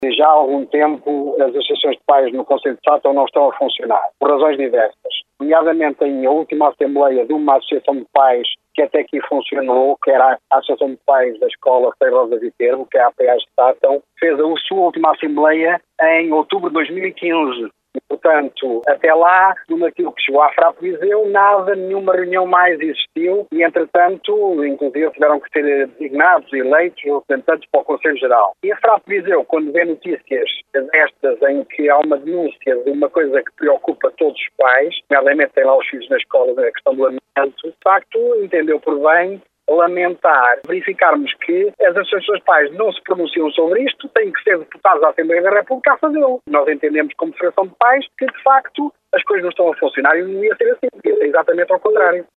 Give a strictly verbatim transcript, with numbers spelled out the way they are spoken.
Já há algum tempo as associações de pais no Conselho de Sátão não estão a funcionar, por razões diversas. Nomeadamente em a última assembleia de uma associação de pais que até aqui funcionou, que era a Associação de Pais da Escola Frei Rosa Viterbo, que é a A P A de Sátão, fez a sua última assembleia em outubro de dois mil e quinze. E, portanto, até lá, naquilo que chegou à FRAP Viseu, nada, nenhuma reunião mais existiu e, entretanto, inclusive tiveram que ser designados e eleitos representantes para o Conselho Geral. E a FRAP Viseu, quando vê notícias destas em que há uma denúncia de uma coisa que preocupa todos os pais, nomeadamente tem lá os filhos na escola, a questão do alimento, de facto, entendeu por bem lamentar, verificarmos que as associações de pais não se pronunciam sobre isto, têm que ser deputados da Assembleia da República a fazê-lo. Nós entendemos como Federação de Pais que, de facto, as coisas não estão a funcionar e não ia ser assim, ia ser exatamente ao contrário.